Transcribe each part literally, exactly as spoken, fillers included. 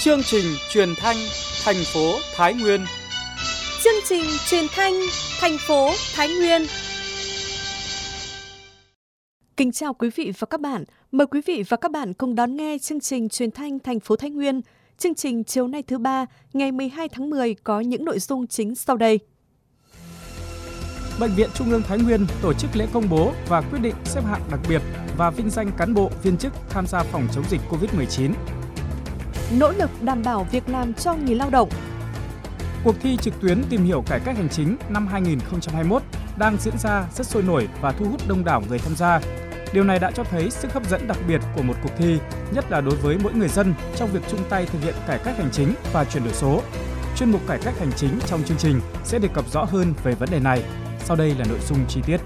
Chương trình truyền thanh thành phố Thái Nguyên. Chương trình truyền thanh thành phố Thái Nguyên. Kính chào quý vị và các bạn. Mời quý vị và các bạn cùng đón nghe chương trình truyền thanh thành phố Thái Nguyên. Chương trình chiều nay thứ ba, ngày mười hai tháng mười có những nội dung chính sau đây. Bệnh viện Trung ương Thái Nguyên tổ chức lễ công bố và quyết định xếp hạng đặc biệt và vinh danh cán bộ viên chức tham gia phòng chống dịch covid mười chín. Nỗ lực đảm bảo việc làm cho người lao động. Cuộc thi trực tuyến tìm hiểu cải cách hành chính năm hai nghìn không trăm hai mươi mốt đang diễn ra rất sôi nổi và thu hút đông đảo người tham gia. Điều này đã cho thấy sức hấp dẫn đặc biệt của một cuộc thi, nhất là đối với mỗi người dân trong việc chung tay thực hiện cải cách hành chính và chuyển đổi số. Chuyên mục cải cách hành chính trong chương trình sẽ đề cập rõ hơn về vấn đề này. Sau đây là nội dung chi tiết.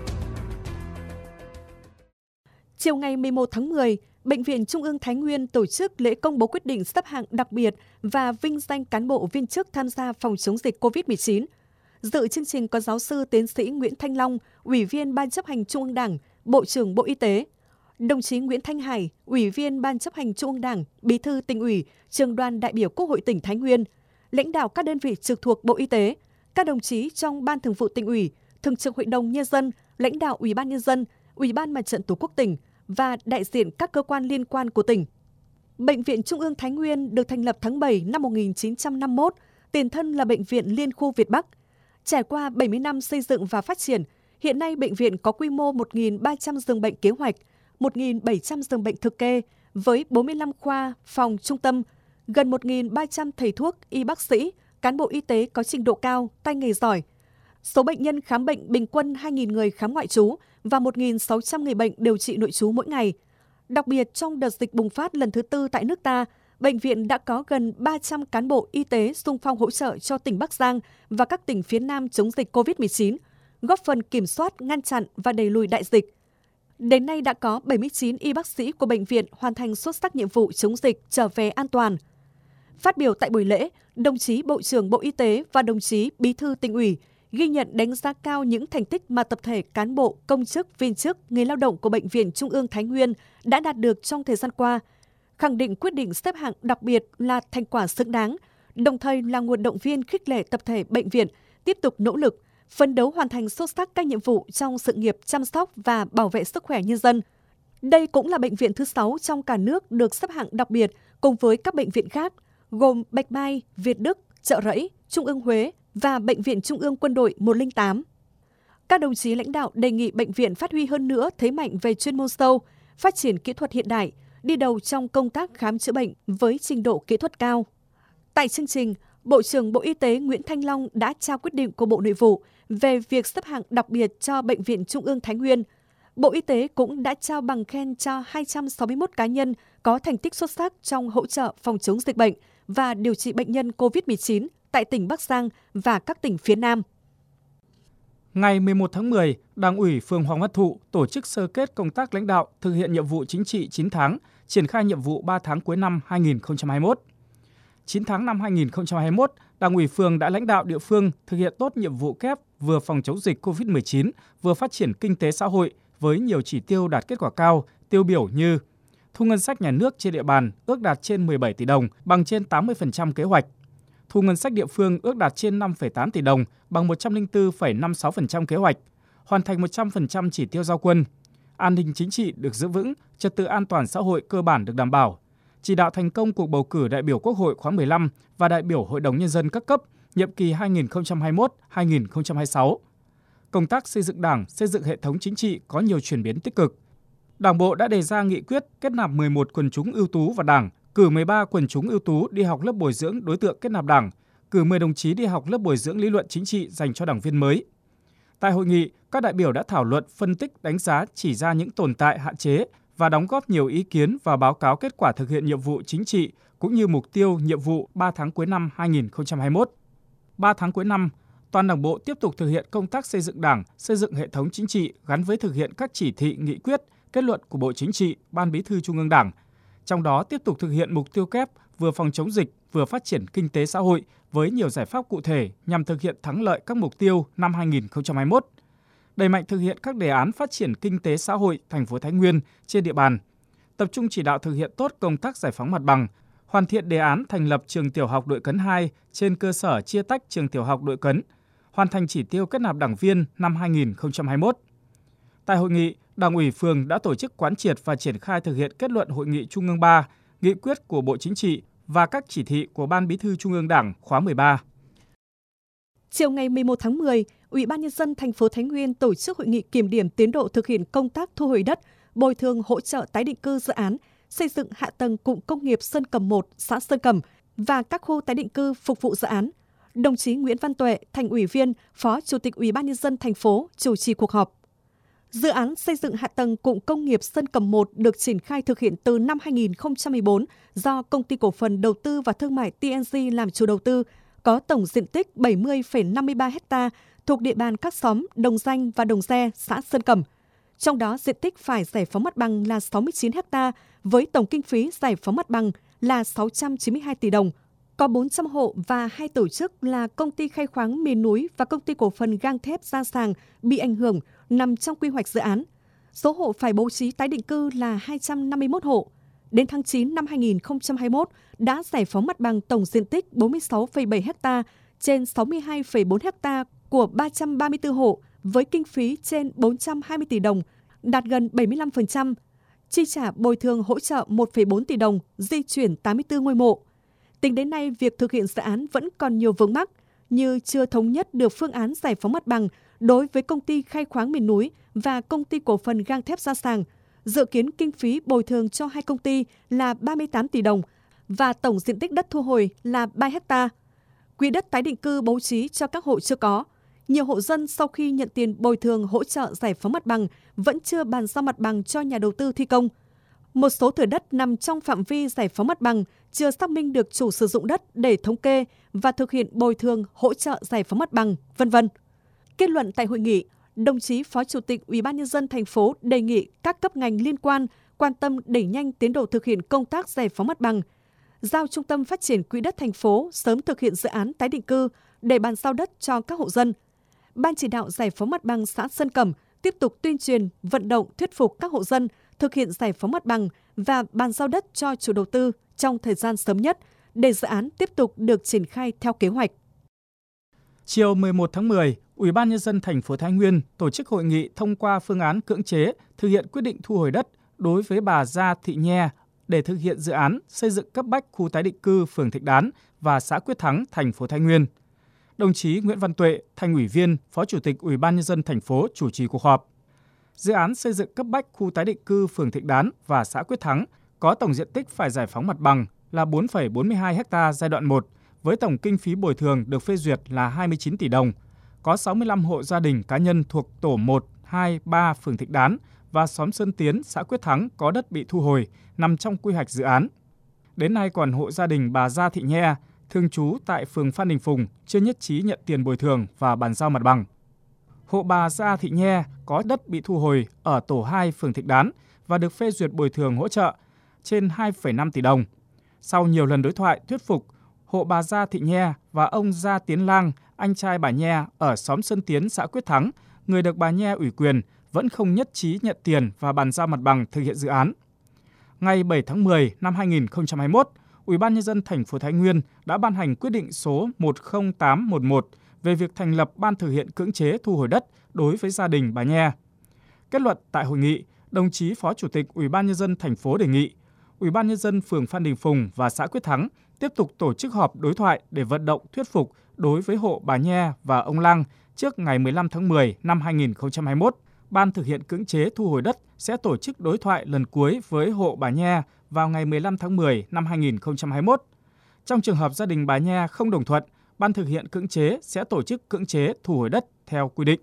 Chiều ngày mười một tháng mười, Bệnh viện Trung ương Thái Nguyên tổ chức lễ công bố quyết định xếp hạng đặc biệt và vinh danh cán bộ viên chức tham gia phòng chống dịch covid mười chín. Dự chương trình có giáo sư tiến sĩ Nguyễn Thanh Long, Ủy viên Ban chấp hành Trung ương Đảng, Bộ trưởng Bộ Y tế, đồng chí Nguyễn Thanh Hải, Ủy viên Ban chấp hành Trung ương Đảng, Bí thư Tỉnh ủy, Trưởng đoàn đại biểu Quốc hội tỉnh Thái Nguyên, lãnh đạo các đơn vị trực thuộc Bộ Y tế, các đồng chí trong Ban Thường vụ Tỉnh ủy, Thường trực Hội đồng Nhân dân, lãnh đạo Ủy ban Nhân dân, Ủy ban Mặt trận Tổ quốc tỉnh và đại diện các cơ quan liên quan của tỉnh. Bệnh viện Trung ương Thái Nguyên được thành lập tháng bảy năm một nghìn chín trăm năm mươi mốt, tiền thân là Bệnh viện Liên khu Việt Bắc. Trải qua bảy mươi năm xây dựng và phát triển, hiện nay bệnh viện có quy mô một nghìn ba trăm giường bệnh kế hoạch, một nghìn bảy trăm giường bệnh thực kê với bốn mươi lăm khoa, phòng trung tâm, gần một nghìn ba trăm thầy thuốc, y bác sĩ, cán bộ y tế có trình độ cao, tay nghề giỏi. Số bệnh nhân khám bệnh bình quân hai nghìn người khám ngoại trú và một nghìn sáu trăm người bệnh điều trị nội trú mỗi ngày. Đặc biệt, trong đợt dịch bùng phát lần thứ tư tại nước ta, bệnh viện đã có gần ba trăm cán bộ y tế xung phong hỗ trợ cho tỉnh Bắc Giang và các tỉnh phía Nam chống dịch covid mười chín, góp phần kiểm soát, ngăn chặn và đẩy lùi đại dịch. Đến nay đã có bảy mươi chín y bác sĩ của bệnh viện hoàn thành xuất sắc nhiệm vụ chống dịch trở về an toàn. Phát biểu tại buổi lễ, đồng chí Bộ trưởng Bộ Y tế và đồng chí Bí thư Tỉnh ủy ghi nhận đánh giá cao những thành tích mà tập thể cán bộ, công chức, viên chức, người lao động của Bệnh viện Trung ương Thái Nguyên đã đạt được trong thời gian qua, khẳng định quyết định xếp hạng đặc biệt là thành quả xứng đáng, đồng thời là nguồn động viên khích lệ tập thể bệnh viện tiếp tục nỗ lực, phấn đấu hoàn thành xuất sắc các nhiệm vụ trong sự nghiệp chăm sóc và bảo vệ sức khỏe nhân dân. Đây cũng là bệnh viện thứ sáu trong cả nước được xếp hạng đặc biệt cùng với các bệnh viện khác, gồm Bạch Mai, Việt Đức, Chợ Rẫy, Trung ương Huế và Bệnh viện Trung ương Quân đội một không tám. Các đồng chí lãnh đạo đề nghị bệnh viện phát huy hơn nữa thế mạnh về chuyên môn sâu, phát triển kỹ thuật hiện đại, đi đầu trong công tác khám chữa bệnh với trình độ kỹ thuật cao. Tại chương trình, Bộ trưởng Bộ Y tế Nguyễn Thanh Long đã trao quyết định của Bộ Nội vụ về việc xếp hạng đặc biệt cho Bệnh viện Trung ương Thái Nguyên. Bộ Y tế cũng đã trao bằng khen cho hai trăm sáu mươi mốt cá nhân có thành tích xuất sắc trong hỗ trợ phòng chống dịch bệnh và điều trị bệnh nhân covid mười chín tại tỉnh Bắc Giang và các tỉnh phía Nam. Ngày mười một tháng mười, Đảng ủy phường Hoàng Văn Thụ tổ chức sơ kết công tác lãnh đạo thực hiện nhiệm vụ chính trị chín tháng, triển khai nhiệm vụ ba tháng cuối năm hai nghìn không trăm hai mươi mốt. chín tháng năm hai nghìn không trăm hai mươi mốt, Đảng ủy phường đã lãnh đạo địa phương thực hiện tốt nhiệm vụ kép vừa phòng chống dịch covid mười chín, vừa phát triển kinh tế xã hội với nhiều chỉ tiêu đạt kết quả cao, tiêu biểu như thu ngân sách nhà nước trên địa bàn ước đạt trên mười bảy tỷ đồng, bằng trên tám mươi phần trăm kế hoạch. Thu ngân sách địa phương ước đạt trên năm phẩy tám tỷ đồng, bằng một trăm lẻ bốn phẩy năm mươi sáu phần trăm kế hoạch, hoàn thành một trăm phần trăm chỉ tiêu giao quân. An ninh chính trị được giữ vững, trật tự an toàn xã hội cơ bản được đảm bảo. Chỉ đạo thành công cuộc bầu cử đại biểu Quốc hội khóa mười lăm và đại biểu Hội đồng Nhân dân các cấp, nhiệm kỳ hai nghìn không trăm hai mươi mốt đến hai nghìn không trăm hai mươi sáu. Công tác xây dựng Đảng, xây dựng hệ thống chính trị có nhiều chuyển biến tích cực. Đảng bộ đã đề ra nghị quyết kết nạp mười một quần chúng ưu tú vào Đảng, cử mười ba quần chúng ưu tú đi học lớp bồi dưỡng đối tượng kết nạp Đảng, cử mười đồng chí đi học lớp bồi dưỡng lý luận chính trị dành cho đảng viên mới. Tại hội nghị, các đại biểu đã thảo luận, phân tích, đánh giá, chỉ ra những tồn tại, hạn chế và đóng góp nhiều ý kiến vào báo cáo kết quả thực hiện nhiệm vụ chính trị cũng như mục tiêu nhiệm vụ ba tháng cuối năm hai nghìn không trăm hai mươi mốt. ba tháng cuối năm, toàn Đảng bộ tiếp tục thực hiện công tác xây dựng Đảng, xây dựng hệ thống chính trị gắn với thực hiện các chỉ thị, nghị quyết, kết luận của Bộ Chính trị, Ban Bí thư Trung ương Đảng. Trong đó tiếp tục thực hiện mục tiêu kép vừa phòng chống dịch, vừa phát triển kinh tế xã hội với nhiều giải pháp cụ thể nhằm thực hiện thắng lợi các mục tiêu năm hai nghìn không trăm hai mươi mốt. Đẩy mạnh thực hiện các đề án phát triển kinh tế xã hội thành phố Thái Nguyên trên địa bàn. Tập trung chỉ đạo thực hiện tốt công tác giải phóng mặt bằng, hoàn thiện đề án thành lập trường tiểu học Đội Cấn hai trên cơ sở chia tách trường tiểu học Đội Cấn, hoàn thành chỉ tiêu kết nạp đảng viên năm hai nghìn không trăm hai mươi mốt. Tại hội nghị, Đảng ủy phường đã tổ chức quán triệt và triển khai thực hiện kết luận Hội nghị Trung ương ba, nghị quyết của Bộ Chính trị và các chỉ thị của Ban Bí thư Trung ương Đảng khóa mười ba. Chiều ngày mười một tháng mười, Ủy ban Nhân dân thành phố Thái Nguyên tổ chức hội nghị kiểm điểm tiến độ thực hiện công tác thu hồi đất, bồi thường hỗ trợ tái định cư dự án xây dựng hạ tầng cụm công nghiệp Sơn Cầm một, xã Sơn Cầm và các khu tái định cư phục vụ dự án. Đồng chí Nguyễn Văn Tuệ, Thành ủy viên, Phó Chủ tịch Ủy ban Nhân dân thành phố chủ trì cuộc họp. Dự án xây dựng hạ tầng cụm công nghiệp Sơn Cầm một được triển khai thực hiện từ năm hai nghìn không trăm mười bốn do Công ty Cổ phần Đầu tư và Thương mại tê en giê làm chủ đầu tư, có tổng diện tích bảy mươi phẩy năm mươi ba ha thuộc địa bàn các xóm Đồng Danh và Đồng Re, xã Sơn Cầm. Trong đó, diện tích phải giải phóng mặt bằng là sáu mươi chín ha với tổng kinh phí giải phóng mặt bằng là sáu trăm chín mươi hai tỷ đồng. Có bốn trăm hộ và hai tổ chức là Công ty Khai khoáng Miền núi và Công ty Cổ phần Gang thép Gia Sàng bị ảnh hưởng nằm trong quy hoạch dự án. Số hộ phải bố trí tái định cư là hai trăm năm mươi mốt hộ. Đến tháng chín năm hai nghìn không trăm hai mươi mốt đã giải phóng mặt bằng tổng diện tích bốn mươi sáu phẩy bảy ha trên sáu mươi hai phẩy bốn ha của ba trăm ba mươi tư hộ với kinh phí trên bốn trăm hai mươi tỷ đồng, đạt gần bảy mươi lăm phần trăm. Chi trả bồi thường hỗ trợ một phẩy bốn tỷ đồng, di chuyển tám mươi tư ngôi mộ. Tính đến nay, việc thực hiện dự án vẫn còn nhiều vướng mắc như chưa thống nhất được phương án giải phóng mặt bằng đối với Công ty Khai khoáng Miền núi và Công ty Cổ phần Gang thép Gia Sàng. Dự kiến kinh phí bồi thường cho hai công ty là ba mươi tám tỷ đồng và tổng diện tích đất thu hồi là ba ha. Quỹ đất tái định cư bố trí cho các hộ chưa có. Nhiều hộ dân sau khi nhận tiền bồi thường hỗ trợ giải phóng mặt bằng vẫn chưa bàn giao mặt bằng cho nhà đầu tư thi công. Một số thửa đất nằm trong phạm vi giải phóng mặt bằng chưa xác minh được chủ sử dụng đất để thống kê và thực hiện bồi thường hỗ trợ giải phóng mặt bằng, vân vân. Kết luận tại hội nghị, đồng chí Phó Chủ tịch Ủy ban Nhân dân thành phố đề nghị các cấp ngành liên quan quan tâm đẩy nhanh tiến độ thực hiện công tác giải phóng mặt bằng, giao Trung tâm Phát triển Quỹ đất thành phố sớm thực hiện dự án tái định cư để bàn giao đất cho các hộ dân. Ban chỉ đạo giải phóng mặt bằng xã Sơn Cầm tiếp tục tuyên truyền, vận động, thuyết phục các hộ dân thực hiện giải phóng mặt bằng và bàn giao đất cho chủ đầu tư trong thời gian sớm nhất để dự án tiếp tục được triển khai theo kế hoạch. Chiều mười một tháng mười, Ủy ban Nhân dân thành phố Thái Nguyên tổ chức hội nghị thông qua phương án cưỡng chế thực hiện quyết định thu hồi đất đối với bà Gia Thị Nhe để thực hiện dự án xây dựng cấp bách khu tái định cư phường Thạch Đán và xã Quyết Thắng, thành phố Thái Nguyên. Đồng chí Nguyễn Văn Tuệ, Thành ủy viên, Phó Chủ tịch Ủy ban Nhân dân thành phố chủ trì cuộc họp. Dự án xây dựng cấp bách khu tái định cư phường Thạch Đán và xã Quyết Thắng có tổng diện tích phải giải phóng mặt bằng là bốn phẩy bốn mươi hai ha giai đoạn một, với tổng kinh phí bồi thường được phê duyệt là hai mươi chín tỷ đồng. Có sáu mươi lăm hộ gia đình cá nhân thuộc tổ một, hai, ba phường Thạch Đán và xóm Sơn Tiến, xã Quyết Thắng có đất bị thu hồi nằm trong quy hoạch dự án. Đến nay còn hộ gia đình bà Gia Thị Nhe, thường trú tại phường Phan Đình Phùng chưa nhất trí nhận tiền bồi thường và bàn giao mặt bằng. Hộ bà Gia Thị Nhe có đất bị thu hồi ở tổ hai phường Thạch Đán và được phê duyệt bồi thường hỗ trợ trên hai phẩy năm tỷ đồng. Sau nhiều lần đối thoại thuyết phục, hộ bà Gia Thị Nhe và ông Gia Tiến Lang, anh trai bà Nhe ở xóm Sơn Tiến, xã Quyết Thắng, người được bà Nhe ủy quyền, vẫn không nhất trí nhận tiền và bàn giao mặt bằng thực hiện dự án. Ngày bảy tháng mười năm hai nghìn không trăm hai mươi mốt, Ủy ban Nhân dân thành phố Thái Nguyên đã ban hành quyết định số một không tám một một về việc thành lập ban thực hiện cưỡng chế thu hồi đất đối với gia đình bà Nhe. Kết luận tại hội nghị, đồng chí Phó Chủ tịch Ủy ban Nhân dân thành phố đề nghị Ủy ban Nhân dân phường Phan Đình Phùng và xã Quyết Thắng tiếp tục tổ chức họp đối thoại để vận động thuyết phục đối với hộ bà Nhe và ông Lang trước ngày mười lăm tháng mười năm hai nghìn không trăm hai mươi mốt. Ban thực hiện cưỡng chế thu hồi đất sẽ tổ chức đối thoại lần cuối với hộ bà Nhe vào ngày mười lăm tháng mười năm hai nghìn không trăm hai mươi mốt. Trong trường hợp gia đình bà Nhe không đồng thuận, Ban thực hiện cưỡng chế sẽ tổ chức cưỡng chế thu hồi đất theo quy định.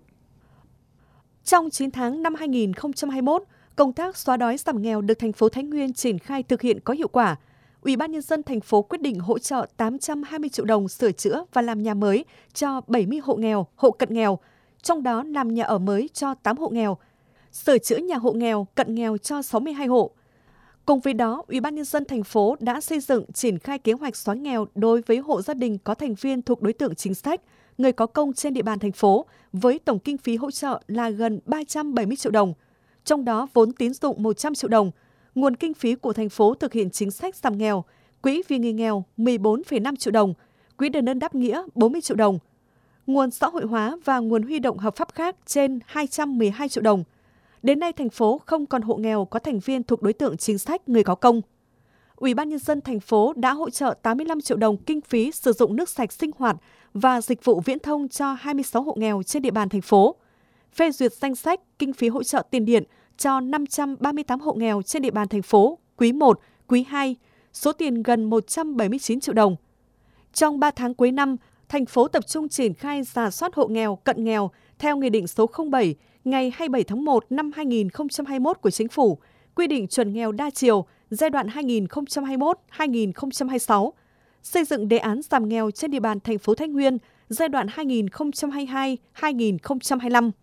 Trong chín tháng năm hai nghìn không trăm hai mươi mốt, công tác xóa đói giảm nghèo được thành phố Thái Nguyên triển khai thực hiện có hiệu quả. Ủy ban Nhân dân thành phố quyết định hỗ trợ tám trăm hai mươi triệu đồng sửa chữa và làm nhà mới cho bảy mươi hộ nghèo, hộ cận nghèo, trong đó làm nhà ở mới cho tám hộ nghèo, sửa chữa nhà hộ nghèo, cận nghèo cho sáu mươi hai hộ. Cùng với đó, Ủy ban Nhân dân thành phố đã xây dựng triển khai kế hoạch xóa nghèo đối với hộ gia đình có thành viên thuộc đối tượng chính sách, người có công trên địa bàn thành phố, với tổng kinh phí hỗ trợ là gần ba trăm bảy mươi triệu đồng. Trong đó vốn tín dụng một trăm triệu đồng, nguồn kinh phí của thành phố thực hiện chính sách giảm nghèo, Quỹ vì người nghèo mười bốn phẩy năm triệu đồng, Quỹ đền ơn đáp nghĩa bốn mươi triệu đồng, nguồn xã hội hóa và nguồn huy động hợp pháp khác trên hai trăm mười hai triệu đồng. Đến nay, thành phố không còn hộ nghèo có thành viên thuộc đối tượng chính sách người có công. Ủy ban Nhân dân thành phố đã hỗ trợ tám mươi lăm triệu đồng kinh phí sử dụng nước sạch sinh hoạt và dịch vụ viễn thông cho hai mươi sáu hộ nghèo trên địa bàn thành phố, phê duyệt danh sách kinh phí hỗ trợ tiền điện cho năm trăm ba mươi tám hộ nghèo trên địa bàn thành phố quý một, quý hai, số tiền gần một trăm bảy mươi chín triệu đồng. Trong ba tháng cuối năm, thành phố tập trung triển khai rà soát hộ nghèo, cận nghèo theo Nghị định số không bảy ngày hai mươi bảy tháng một năm hai nghìn không trăm hai mươi mốt của Chính phủ, quy định chuẩn nghèo đa chiều giai đoạn hai nghìn không trăm hai mươi mốt đến hai nghìn không trăm hai mươi sáu, xây dựng đề án giảm nghèo trên địa bàn thành phố Thái Nguyên giai đoạn hai nghìn không trăm hai mươi hai đến hai nghìn không trăm hai mươi lăm.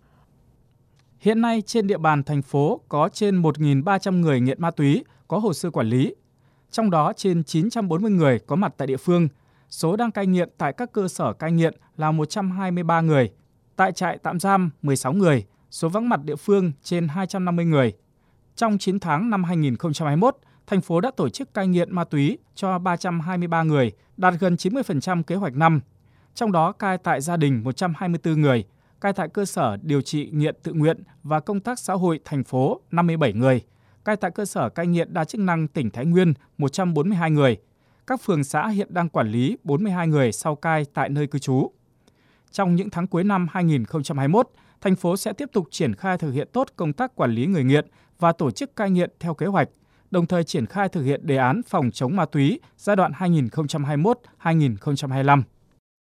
Hiện nay trên địa bàn thành phố có trên một nghìn ba trăm người nghiện ma túy có hồ sơ quản lý, trong đó trên chín trăm bốn mươi người có mặt tại địa phương. Số đang cai nghiện tại các cơ sở cai nghiện là một trăm hai mươi ba người, tại trại tạm giam mười sáu người, số vắng mặt địa phương trên hai trăm năm mươi người. Trong chín tháng năm hai nghìn không trăm hai mươi mốt, thành phố đã tổ chức cai nghiện ma túy cho ba trăm hai mươi ba người, đạt gần chín mươi phần trăm kế hoạch năm. Trong đó cai tại gia đình một trăm hai mươi tư người, cai tại cơ sở điều trị nghiện tự nguyện và công tác xã hội thành phố năm mươi bảy người, cai tại cơ sở cai nghiện đa chức năng tỉnh Thái Nguyên một trăm bốn mươi hai người. Các phường xã hiện đang quản lý bốn mươi hai người sau cai tại nơi cư trú. Trong những tháng cuối năm hai nghìn không trăm hai mươi mốt, thành phố sẽ tiếp tục triển khai thực hiện tốt công tác quản lý người nghiện và tổ chức cai nghiện theo kế hoạch, đồng thời triển khai thực hiện đề án phòng chống ma túy giai đoạn hai nghìn không trăm hai mươi mốt đến hai nghìn không trăm hai mươi lăm.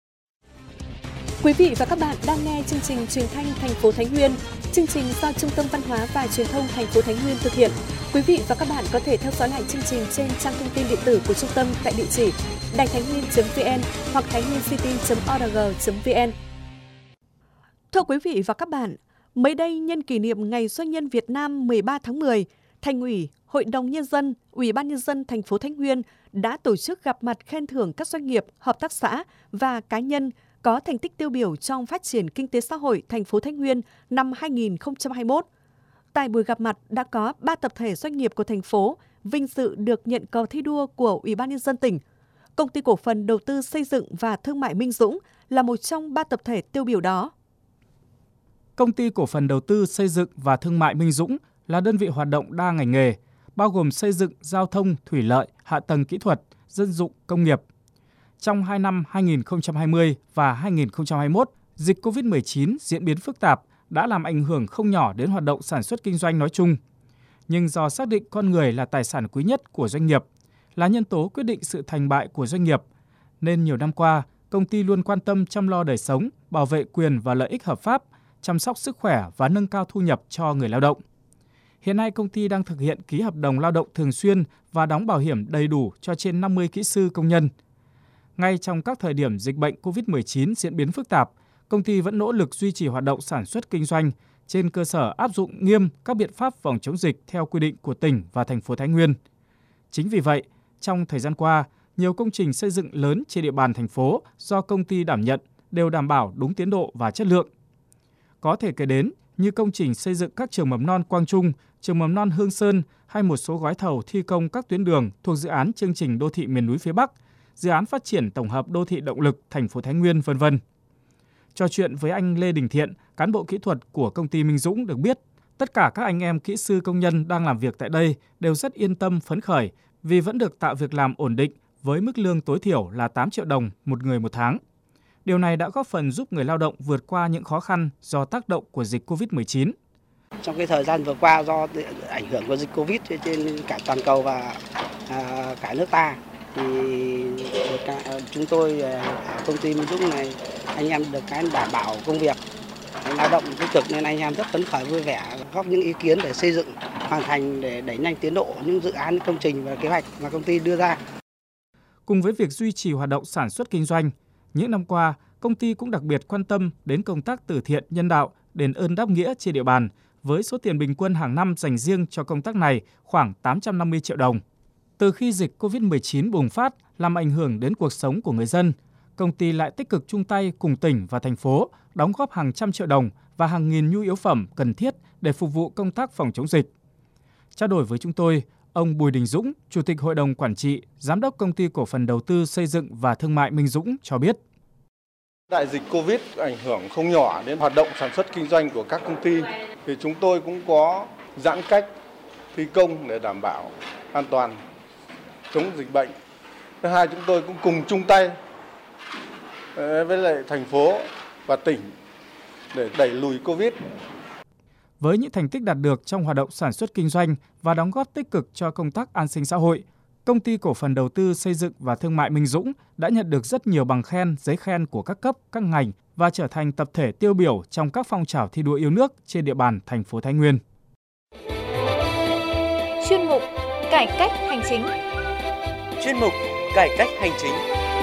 Quý vị và các bạn đang nghe chương trình truyền thanh thành phố Thái Nguyên. Chương trình do Trung tâm Văn hóa và Truyền thông thành phố Thái Nguyên thực hiện. Quý vị và các bạn có thể theo dõi lại chương trình trên trang thông tin điện tử của trung tâm tại địa chỉ đài thái nguyên chấm vn hoặc thái nguyên city chấm org chấm vn. Thưa quý vị và các bạn, mới đây nhân kỷ niệm Ngày Doanh nhân Việt Nam mười ba tháng mười, Thành ủy, Hội đồng Nhân dân, Ủy ban Nhân dân thành phố Thái Nguyên đã tổ chức gặp mặt khen thưởng các doanh nghiệp, hợp tác xã và cá nhân có thành tích tiêu biểu trong phát triển kinh tế xã hội thành phố Thái Nguyên năm hai nghìn không trăm hai mươi mốt. Tại buổi gặp mặt đã có ba tập thể doanh nghiệp của thành phố vinh dự được nhận cờ thi đua của Ủy ban Nhân dân tỉnh. Công ty cổ phần đầu tư xây dựng và thương mại Minh Dũng là một trong ba tập thể tiêu biểu đó. Công ty cổ phần đầu tư xây dựng và thương mại Minh Dũng là đơn vị hoạt động đa ngành nghề, bao gồm xây dựng, giao thông, thủy lợi, hạ tầng kỹ thuật, dân dụng, công nghiệp. Trong hai năm hai nghìn không trăm hai mươi và hai nghìn không trăm hai mươi mốt, dịch cô vít mười chín diễn biến phức tạp đã làm ảnh hưởng không nhỏ đến hoạt động sản xuất kinh doanh nói chung. Nhưng do xác định con người là tài sản quý nhất của doanh nghiệp, là nhân tố quyết định sự thành bại của doanh nghiệp, nên nhiều năm qua, công ty luôn quan tâm chăm lo đời sống, bảo vệ quyền và lợi ích hợp pháp, chăm sóc sức khỏe và nâng cao thu nhập cho người lao động. Hiện nay, công ty đang thực hiện ký hợp đồng lao động thường xuyên và đóng bảo hiểm đầy đủ cho trên năm mươi kỹ sư công nhân. Ngay trong các thời điểm dịch bệnh cô vít mười chín diễn biến phức tạp, công ty vẫn nỗ lực duy trì hoạt động sản xuất kinh doanh trên cơ sở áp dụng nghiêm các biện pháp phòng chống dịch theo quy định của tỉnh và thành phố Thái Nguyên. Chính vì vậy, trong thời gian qua, nhiều công trình xây dựng lớn trên địa bàn thành phố do công ty đảm nhận đều đảm bảo đúng tiến độ và chất lượng. Có thể kể đến như công trình xây dựng các trường mầm non Quang Trung, trường mầm non Hương Sơn hay một số gói thầu thi công các tuyến đường thuộc dự án chương trình đô thị miền núi phía Bắc, dự án phát triển tổng hợp đô thị động lực thành phố Thái Nguyên, vân vân. Trò chuyện với anh Lê Đình Thiện, cán bộ kỹ thuật của công ty Minh Dũng được biết, tất cả các anh em kỹ sư công nhân đang làm việc tại đây đều rất yên tâm phấn khởi vì vẫn được tạo việc làm ổn định với mức lương tối thiểu là tám triệu đồng một người một tháng. Điều này đã góp phần giúp người lao động vượt qua những khó khăn do tác động của dịch cô vít mười chín. Trong cái thời gian vừa qua do ảnh hưởng của dịch Covid trên cả toàn cầu và à, cả nước ta thì cả, chúng tôi công ty Minh Dũng này anh em được cái đảm bảo công việc, lao động tích cực nên anh em rất phấn khởi vui vẻ, góp những ý kiến để xây dựng hoàn thành để đẩy nhanh tiến độ những dự án công trình và kế hoạch mà công ty đưa ra. Cùng với việc duy trì hoạt động sản xuất kinh doanh, những năm qua công ty cũng đặc biệt quan tâm đến công tác từ thiện nhân đạo, đền ơn đáp nghĩa trên địa bàn, với số tiền bình quân hàng năm dành riêng cho công tác này khoảng tám trăm năm mươi triệu đồng. Từ khi dịch cô vít mười chín bùng phát làm ảnh hưởng đến cuộc sống của người dân, công ty lại tích cực chung tay cùng tỉnh và thành phố đóng góp hàng trăm triệu đồng và hàng nghìn nhu yếu phẩm cần thiết để phục vụ công tác phòng chống dịch. Trao đổi với chúng tôi, Ông Bùi Đình Dũng, Chủ tịch Hội đồng Quản trị, Giám đốc Công ty Cổ phần Đầu tư Xây dựng và Thương mại Minh Dũng cho biết. Đại dịch Covid ảnh hưởng không nhỏ đến hoạt động sản xuất kinh doanh của các công ty, thì chúng tôi cũng có giãn cách thi công để đảm bảo an toàn chống dịch bệnh. Thứ hai, chúng tôi cũng cùng chung tay với lại thành phố và tỉnh để đẩy lùi Covid. Với những thành tích đạt được trong hoạt động sản xuất kinh doanh và đóng góp tích cực cho công tác an sinh xã hội, Công ty Cổ phần Đầu tư Xây dựng và Thương mại Minh Dũng đã nhận được rất nhiều bằng khen, giấy khen của các cấp, các ngành và trở thành tập thể tiêu biểu trong các phong trào thi đua yêu nước trên địa bàn thành phố Thái Nguyên. Chuyên mục Cải cách hành chính. Chuyên mục Cải cách hành chính.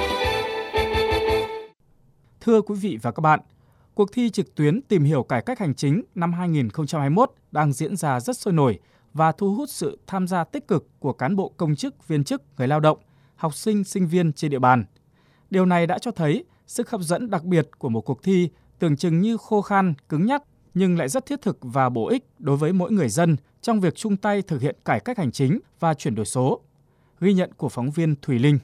Thưa quý vị và các bạn, cuộc thi trực tuyến tìm hiểu cải cách hành chính năm hai nghìn không trăm hai mươi mốt đang diễn ra rất sôi nổi và thu hút sự tham gia tích cực của cán bộ công chức, viên chức, người lao động, học sinh, sinh viên trên địa bàn. Điều này đã cho thấy sức hấp dẫn đặc biệt của một cuộc thi tưởng chừng như khô khan, cứng nhắc nhưng lại rất thiết thực và bổ ích đối với mỗi người dân trong việc chung tay thực hiện cải cách hành chính và chuyển đổi số. Ghi nhận của phóng viên Thùy Linh.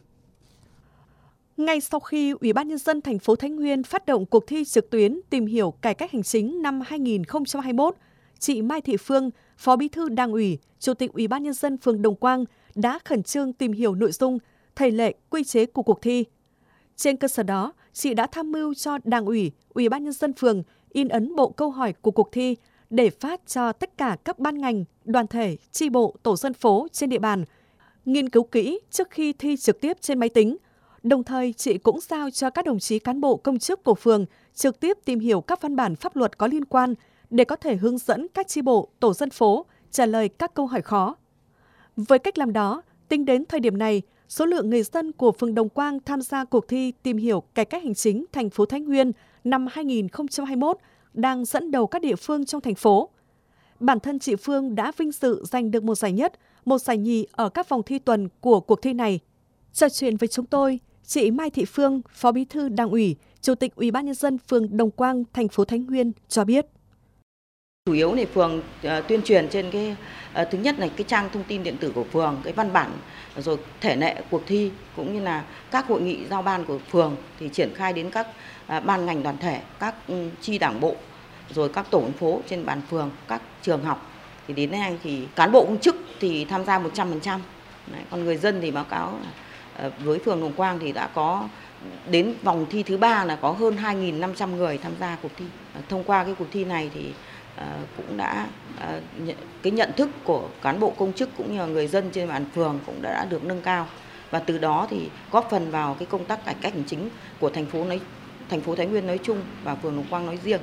Ngay sau khi Ủy ban Nhân dân thành phố Thái Nguyên phát động cuộc thi trực tuyến tìm hiểu cải cách hành chính năm hai nghìn không trăm hai mươi mốt, chị Mai Thị Phương, Phó Bí thư Đảng ủy, Chủ tịch Ủy ban Nhân dân phường Đồng Quang đã khẩn trương tìm hiểu nội dung, thể lệ, quy chế của cuộc thi. Trên cơ sở đó, chị đã tham mưu cho Đảng ủy, Ủy ban Nhân dân phường in ấn bộ câu hỏi của cuộc thi để phát cho tất cả các ban ngành, đoàn thể, chi bộ, tổ dân phố trên địa bàn, nghiên cứu kỹ trước khi thi trực tiếp trên máy tính. Đồng thời, chị cũng giao cho các đồng chí cán bộ công chức của phường trực tiếp tìm hiểu các văn bản pháp luật có liên quan để có thể hướng dẫn các chi bộ, tổ dân phố trả lời các câu hỏi khó. Với cách làm đó, tính đến thời điểm này, số lượng người dân của phường Đồng Quang tham gia cuộc thi tìm hiểu cải cách hành chính thành phố Thái Nguyên năm hai nghìn không trăm hai mươi mốt đang dẫn đầu các địa phương trong thành phố. Bản thân chị Phương đã vinh dự giành được một giải nhất, một giải nhì ở các vòng thi tuần của cuộc thi này. Trò chuyện với chúng tôi, chị Mai Thị Phương, Phó Bí thư Đảng ủy, Chủ tịch Ủy ban Nhân dân phường Đồng Quang, thành phố Thái Nguyên cho biết. Chủ yếu này phường uh, tuyên truyền trên cái uh, thứ nhất là cái trang thông tin điện tử của phường, cái văn bản rồi thể lệ cuộc thi cũng như là các hội nghị giao ban của phường thì triển khai đến các uh, ban ngành đoàn thể, các um, chi đảng bộ, rồi các tổ dân phố trên bàn phường, các trường học. Thì đến nay thì cán bộ công chức thì tham gia một trăm phần trăm. Còn người dân thì báo cáo uh, với phường Đồng Quang thì đã có đến vòng thi thứ ba là có hơn hai nghìn năm trăm người tham gia cuộc thi. Uh, thông qua cái cuộc thi này thì À, cũng đã à, nhận, cái nhận thức của cán bộ công chức cũng như người dân trên bàn phường cũng đã, đã được nâng cao và từ đó thì góp phần vào cái công tác cải cách hành chính của thành phố nói thành phố Thái Nguyên nói chung và phường Đồng Quang nói riêng.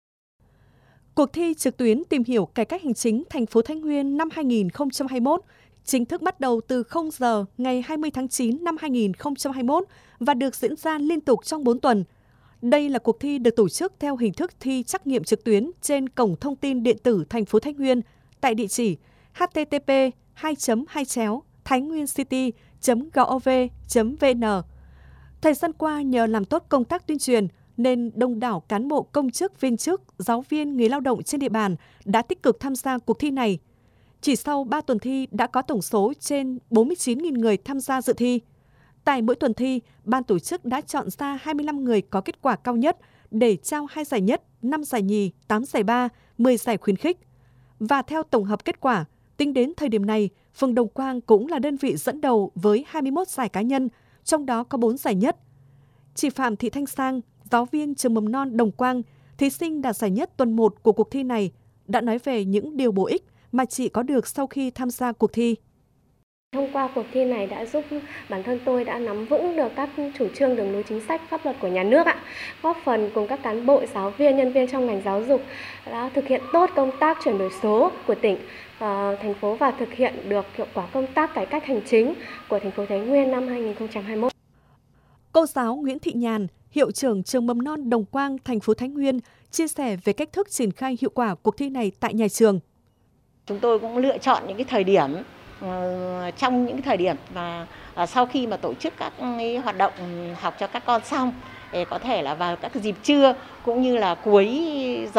Cuộc thi trực tuyến tìm hiểu cải cách hành chính thành phố Thái Nguyên năm hai nghìn không trăm hai mươi mốt chính thức bắt đầu từ không giờ ngày hai mươi tháng chín năm hai nghìn không trăm hai mươi mốt và được diễn ra liên tục trong bốn tuần. Đây là cuộc thi được tổ chức theo hình thức thi trắc nghiệm trực tuyến trên cổng thông tin điện tử thành phố Thái Nguyên tại địa chỉ h t t p hai chấm hai chéo thainhguyencity chấm gov chấm v n. Thời gian qua, nhờ làm tốt công tác tuyên truyền nên đông đảo cán bộ công chức, viên chức, giáo viên, người lao động trên địa bàn đã tích cực tham gia cuộc thi này. Chỉ sau ba tuần thi đã có tổng số trên bốn mươi chín nghìn người tham gia dự thi. Tại mỗi tuần thi, ban tổ chức đã chọn ra hai mươi lăm người có kết quả cao nhất để trao hai giải nhất, năm giải nhì, tám giải ba, mười giải khuyến khích. Và theo tổng hợp kết quả, tính đến thời điểm này, phường Đồng Quang cũng là đơn vị dẫn đầu với hai mươi mốt giải cá nhân, trong đó có bốn giải nhất. Chị Phạm Thị Thanh Sang, giáo viên trường mầm non Đồng Quang, thí sinh đạt giải nhất tuần một của cuộc thi này, đã nói về những điều bổ ích mà chị có được sau khi tham gia cuộc thi. Thông qua cuộc thi này đã giúp bản thân tôi đã nắm vững được các chủ trương, đường lối, chính sách, pháp luật của nhà nước ạ, góp phần cùng các cán bộ, giáo viên, nhân viên trong ngành giáo dục đã thực hiện tốt công tác chuyển đổi số của tỉnh, uh, thành phố và thực hiện được hiệu quả công tác cải cách hành chính của thành phố Thái Nguyên năm hai nghìn không trăm hai mươi mốt. Cô giáo Nguyễn Thị Nhàn, hiệu trưởng trường mầm non Đồng Quang, thành phố Thái Nguyên, chia sẻ về cách thức triển khai hiệu quả cuộc thi này tại nhà trường. Chúng tôi cũng lựa chọn những cái thời điểm trong những thời điểm mà sau khi mà tổ chức các hoạt động học cho các con xong, để có thể là vào các dịp trưa cũng như là cuối giờ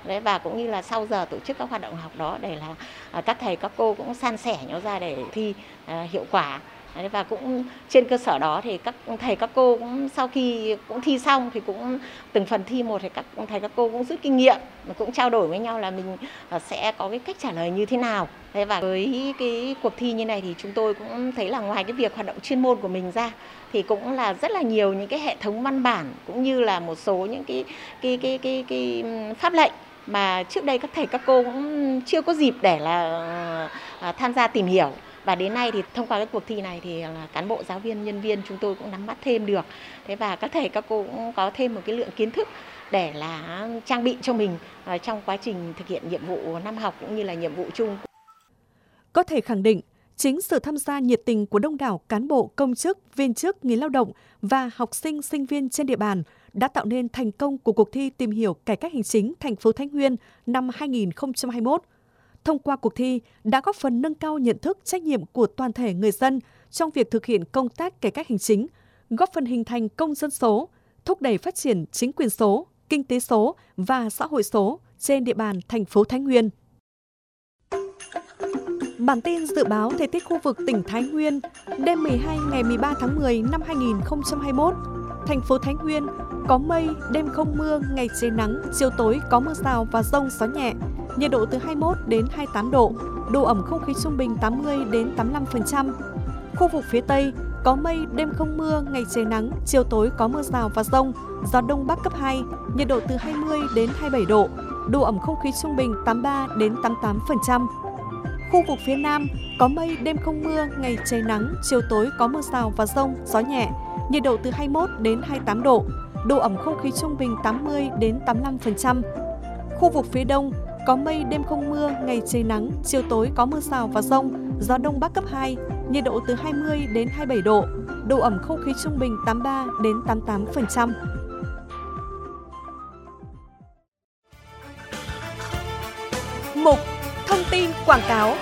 Đấy, và cũng như là sau giờ tổ chức các hoạt động học đó để là à, các thầy các cô cũng san sẻ nhau ra để thi à, hiệu quả. Đấy, và cũng trên cơ sở đó thì các thầy các cô cũng sau khi cũng thi xong thì cũng từng phần thi một thì các thầy các cô cũng rút kinh nghiệm, cũng trao đổi với nhau là mình sẽ có cái cách trả lời như thế nào. Đấy, và với cái cuộc thi như này thì chúng tôi cũng thấy là ngoài cái việc hoạt động chuyên môn của mình ra thì cũng là rất là nhiều những cái hệ thống văn bản cũng như là một số những cái cái cái cái, cái, cái pháp lệnh mà trước đây các thầy các cô cũng chưa có dịp để là uh, tham gia tìm hiểu. Và đến nay thì thông qua cái cuộc thi này thì là cán bộ, giáo viên, nhân viên chúng tôi cũng nắm bắt thêm được. Thế và các thầy các cô cũng có thêm một cái lượng kiến thức để là trang bị cho mình uh, trong quá trình thực hiện nhiệm vụ năm học cũng như là nhiệm vụ chung. Có thể khẳng định, chính sự tham gia nhiệt tình của đông đảo cán bộ, công chức, viên chức, người lao động và học sinh, sinh viên trên địa bàn đã tạo nên thành công của cuộc thi tìm hiểu cải cách hành chính thành phố Thái Nguyên năm hai nghìn không trăm hai mươi mốt. Thông qua cuộc thi đã góp phần nâng cao nhận thức, trách nhiệm của toàn thể người dân trong việc thực hiện công tác cải cách hành chính, góp phần hình thành công dân số, thúc đẩy phát triển chính quyền số, kinh tế số và xã hội số trên địa bàn thành phố Thái Nguyên. Bản tin dự báo thời tiết khu vực tỉnh Thái Nguyên đêm mười hai ngày mười ba tháng mười năm hai nghìn không trăm hai mươi mốt. Thành phố Thái Nguyên có mây, đêm không mưa, ngày trời nắng, chiều tối có mưa rào và dông, gió nhẹ. Nhiệt độ từ hai mươi mốt đến hai mươi tám độ, độ ẩm không khí trung bình tám mươi đến tám mươi lăm phần trăm. Khu vực phía Tây có mây, đêm không mưa, ngày trời nắng, chiều tối có mưa rào và dông, gió đông bắc cấp hai, nhiệt độ từ hai mươi đến hai mươi bảy độ, độ ẩm không khí trung bình tám mươi ba đến tám mươi tám phần trăm. Khu vực phía Nam có mây, đêm không mưa, ngày trời nắng, chiều tối có mưa rào và dông, gió nhẹ, nhiệt độ từ hai mươi mốt đến hai mươi tám độ, độ ẩm không khí trung bình tám mươi đến tám mươi lăm phần trăm. Khu vực phía Đông có mây, đêm không mưa, ngày trời nắng, chiều tối có mưa rào và dông, gió đông bắc cấp hai, nhiệt độ từ hai mươi đến hai mươi bảy độ, độ ẩm không khí trung bình tám mươi ba đến tám mươi tám phần trăm. Mục Thông tin quảng cáo.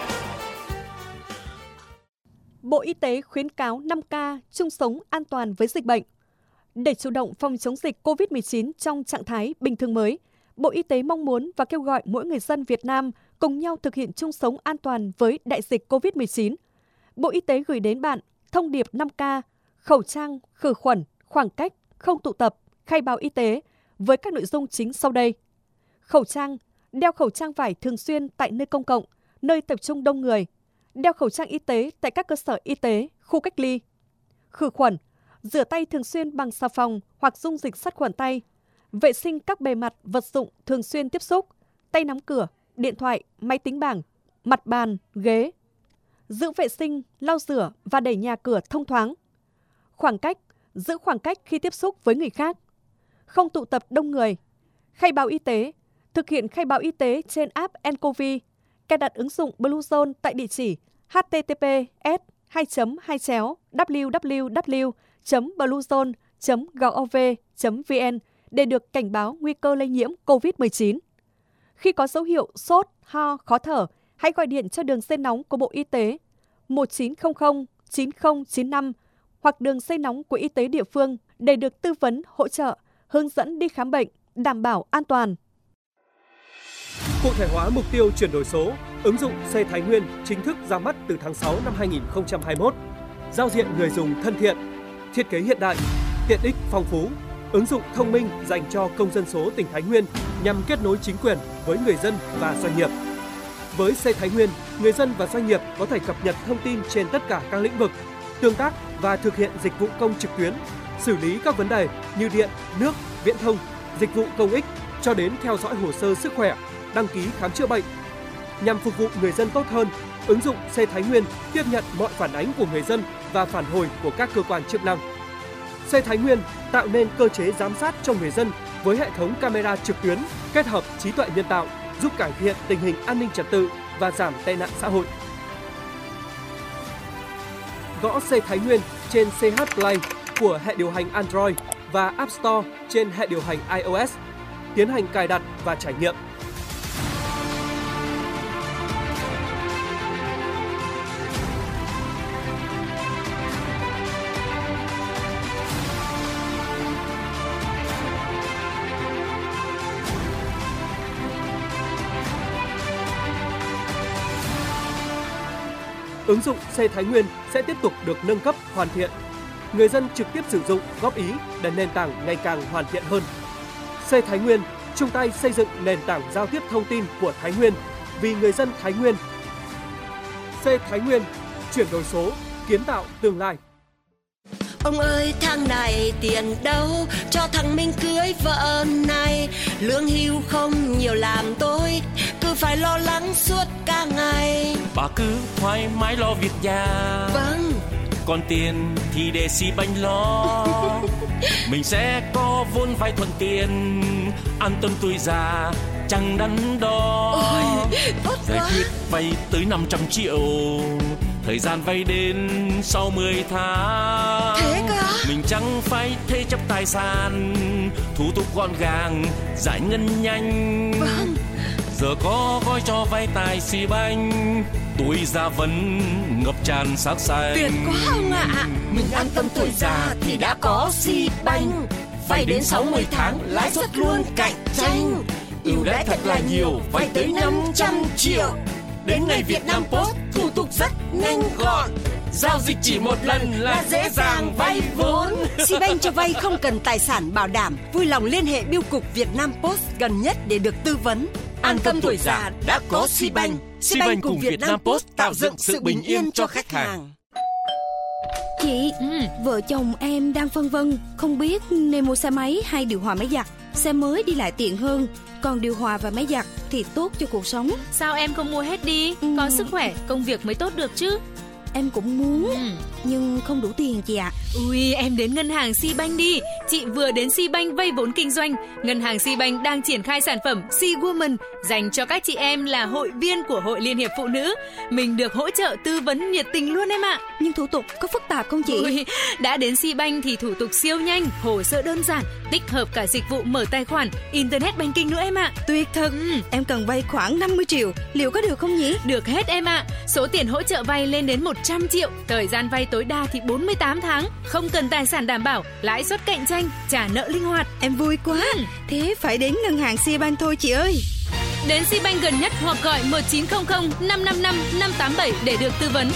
Bộ Y tế khuyến cáo năm K chung sống an toàn với dịch bệnh. Để chủ động phòng chống dịch cô vít mười chín trong trạng thái bình thường mới, Bộ Y tế mong muốn và kêu gọi mỗi người dân Việt Nam cùng nhau thực hiện chung sống an toàn với đại dịch cô vít mười chín. Bộ Y tế gửi đến bạn thông điệp năm K, khẩu trang, khử khuẩn, khoảng cách, không tụ tập, khai báo y tế với các nội dung chính sau đây. Khẩu trang, đeo khẩu trang vải thường xuyên tại nơi công cộng, nơi tập trung đông người. Đeo khẩu trang y tế tại các cơ sở y tế, khu cách ly. Khử khuẩn, rửa tay thường xuyên bằng xà phòng hoặc dung dịch sát khuẩn tay. Vệ sinh các bề mặt, vật dụng thường xuyên tiếp xúc, tay nắm cửa, điện thoại, máy tính bảng, mặt bàn, ghế. Giữ vệ sinh, lau rửa và đẩy nhà cửa thông thoáng. Khoảng cách, giữ khoảng cách khi tiếp xúc với người khác. Không tụ tập đông người. Khai báo y tế, thực hiện khai báo y tế trên app nCoV. Cài đặt ứng dụng Bluezone tại địa chỉ h t t p s hai chấm hai chéo w w w chấm bluezone chấm gov chấm v n để được cảnh báo nguy cơ lây nhiễm cô vít mười chín. Khi có dấu hiệu sốt, ho, khó thở, hãy gọi điện cho đường dây nóng của Bộ Y tế một chín không không chín không chín năm hoặc đường dây nóng của y tế địa phương để được tư vấn, hỗ trợ, hướng dẫn đi khám bệnh, đảm bảo an toàn. Cụ thể hóa mục tiêu chuyển đổi số, ứng dụng C Thái Nguyên chính thức ra mắt từ tháng sáu năm hai nghìn không trăm hai mươi mốt. Giao diện người dùng thân thiện, thiết kế hiện đại, tiện ích phong phú, ứng dụng thông minh dành cho công dân số tỉnh Thái Nguyên nhằm kết nối chính quyền với người dân và doanh nghiệp. Với C Thái Nguyên, người dân và doanh nghiệp có thể cập nhật thông tin trên tất cả các lĩnh vực, tương tác và thực hiện dịch vụ công trực tuyến, xử lý các vấn đề như điện, nước, viễn thông, dịch vụ công ích cho đến theo dõi hồ sơ sức khỏe, đăng ký khám chữa bệnh. Nhằm phục vụ người dân tốt hơn, ứng dụng C Thái Nguyên tiếp nhận mọi phản ánh của người dân và phản hồi của các cơ quan chức năng. C Thái Nguyên tạo nên cơ chế giám sát cho người dân với hệ thống camera trực tuyến kết hợp trí tuệ nhân tạo giúp cải thiện tình hình an ninh trật tự và giảm tệ nạn xã hội. Gõ C Thái Nguyên trên xê hát Play của hệ điều hành Android và App Store trên hệ điều hành iOS. Tiến hành cài đặt và trải nghiệm. ứng dụng xe Thái Nguyên sẽ tiếp tục được nâng cấp, hoàn thiện. Người dân trực tiếp sử dụng, góp ý để nền tảng ngày càng hoàn thiện hơn. Xe Thái Nguyên chung tay xây dựng nền tảng giao tiếp thông tin của Thái Nguyên vì người dân Thái Nguyên. Xe Thái Nguyên, chuyển đổi số, kiến tạo tương lai. Ông ơi, tháng này tiền đâu cho thằng Minh cưới vợ này, lương hưu không nhiều làm tôi cứ phải lo lắng suốt cả ngày. Bà cứ thoải mái lo việc nhà. Vâng. Còn tiền thì để xi banh lo. Mình sẽ có vốn vay thuận tiền, an tâm tuổi già chẳng đắn đo. Ôi, tốt giải quá. quyết vay tới năm trăm triệu, thời gian vay đến sau mười tháng. Thế cơ á? Mình chẳng phải thế chấp tài sản, thủ tục gọn gàng, giải ngân nhanh. Vâng. Giờ có gói cho vay tài xi banh, tuổi già vẫn ngập tràn sắc xanh. Tuyệt quá ông ạ. À. Mình an tâm tuổi già thì đã có xi banh, vay đến sáu mươi tháng, lãi suất luôn cạnh tranh. Ưu đãi thật là nhiều, vay tới năm trăm triệu. Đến ngày Việt Nam Post, thủ tục rất nhanh gọn. Giao dịch chỉ một lần là dễ dàng vay vốn. Sibank cho vay không cần tài sản bảo đảm. Vui lòng liên hệ bưu cục Việt Nam Post gần nhất để được tư vấn. An tâm tuổi già đã có Sibank. Sibank cùng Việt Nam Post tạo dựng sự bình yên cho khách hàng. Chị, ừ. vợ chồng em đang phân vân, không biết nên mua xe máy hay điều hòa máy giặt. Xe mới đi lại tiện hơn, còn điều hòa và máy giặt thì tốt cho cuộc sống. Sao em không mua hết đi, ừ. có sức khỏe, công việc mới tốt được chứ. Em cũng muốn, ừ. nhưng không đủ tiền chị ạ. Ui, em đến ngân hàng Sibank đi. Chị vừa đến Sibank vay vốn kinh doanh. Ngân hàng Sibank đang triển khai sản phẩm Si-Woman dành cho các chị em là hội viên của Hội Liên hiệp Phụ nữ. Mình được hỗ trợ tư vấn nhiệt tình luôn em ạ. Nhưng thủ tục có phức tạp không chị? Ui, đã đến Sibank thì thủ tục siêu nhanh, hồ sơ đơn giản, tích hợp cả dịch vụ mở tài khoản, internet banking nữa em ạ. Tuyệt thật. ừ. Em cần vay khoảng năm mươi triệu, liệu có được không nhỉ? Được hết em ạ. Số tiền hỗ trợ vay lên đến một trăm triệu, thời gian vay tối đa thì bốn mươi tám tháng, không cần tài sản đảm bảo, lãi suất cạnh tranh, trả nợ linh hoạt. Em vui quá. ừ. Thế phải đến ngân hàng Sibank thôi chị ơi. Đến Sibank gần nhất hoặc gọi một chín không không năm năm năm năm tám bảy để được tư vấn.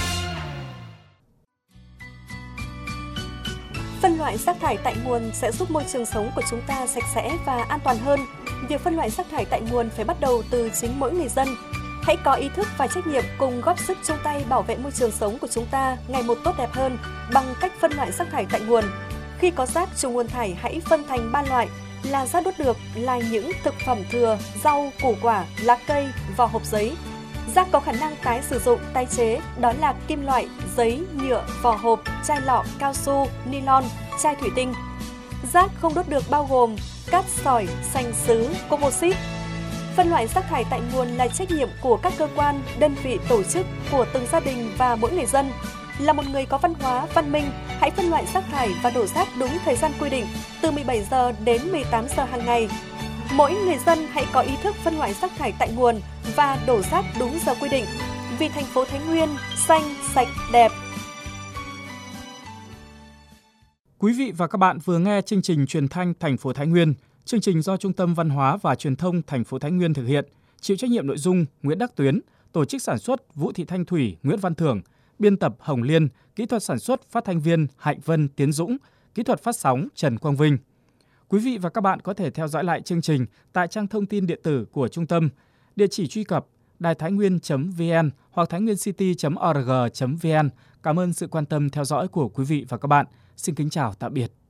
Phân loại rác thải tại nguồn sẽ giúp môi trường sống của chúng ta sạch sẽ và an toàn hơn. Việc phân loại rác thải tại nguồn phải bắt đầu từ chính mỗi người dân. Hãy có ý thức và trách nhiệm cùng góp sức chung tay bảo vệ môi trường sống của chúng ta ngày một tốt đẹp hơn bằng cách phân loại rác thải tại nguồn. Khi có rác trùng nguồn thải hãy phân thành ba loại là rác đốt được, là những thực phẩm thừa, rau, củ quả, lá cây, vỏ hộp giấy. Rác có khả năng tái sử dụng, tái chế đó là kim loại, giấy, nhựa, vỏ hộp, chai lọ, cao su, nylon, chai thủy tinh. Rác không đốt được bao gồm cát sỏi, sành sứ, composite. Phân loại rác thải tại nguồn là trách nhiệm của các cơ quan, đơn vị, tổ chức, của từng gia đình và mỗi người dân. Là một người có văn hóa, văn minh, hãy phân loại rác thải và đổ rác đúng thời gian quy định, từ mười bảy giờ đến mười tám giờ hàng ngày. Mỗi người dân hãy có ý thức phân loại rác thải tại nguồn và đổ rác đúng giờ quy định. Vì thành phố Thái Nguyên xanh, sạch, đẹp. Quý vị và các bạn vừa nghe chương trình truyền thanh thành phố Thái Nguyên. Chương trình do Trung tâm Văn hóa và Truyền thông thành phố Thái Nguyên thực hiện, chịu trách nhiệm nội dung Nguyễn Đắc Tuyến, tổ chức sản xuất Vũ Thị Thanh Thủy, Nguyễn Văn Thưởng, biên tập Hồng Liên, kỹ thuật sản xuất phát thanh viên Hạnh Vân, Tiến Dũng, kỹ thuật phát sóng Trần Quang Vinh. Quý vị và các bạn có thể theo dõi lại chương trình tại trang thông tin điện tử của trung tâm, địa chỉ truy cập đài thái nguyên chấm vn hoặc thái nguyên city chấm org chấm vn. Cảm ơn sự quan tâm theo dõi của quý vị và các bạn. Xin kính chào tạm biệt.